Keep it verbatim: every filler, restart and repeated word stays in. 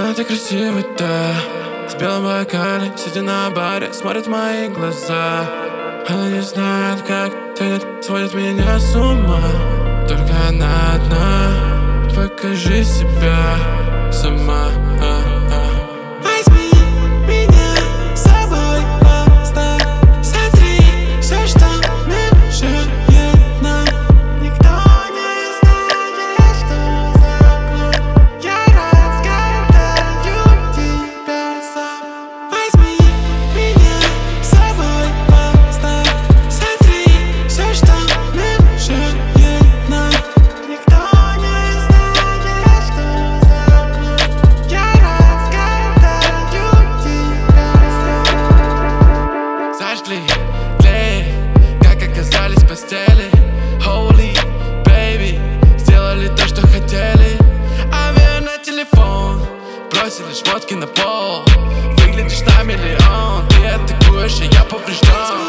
Она так красивая, да. С белым бокале, сидя на баре, смотрит в мои глаза. Она не знает, как тянет, сводит меня с ума. Только она одна, покажи себя сама. Возьми меня с собой, поставь. Смотри, все, что мешает нам. Никто не знает, что за окном. Я разгадаю тебя сам. Возьми меня с собой, поставь. Смотри, все, что мешает нам. Никто не знает, что за окном. Я разгадаю тебя сам. Зажгли клей, как оказались в постели. Holy baby, сделали то, что хотели. Авиа на телефон, бросили шмотки на пол. Выглядишь на миллион, ты атакуешь, а я поврежден.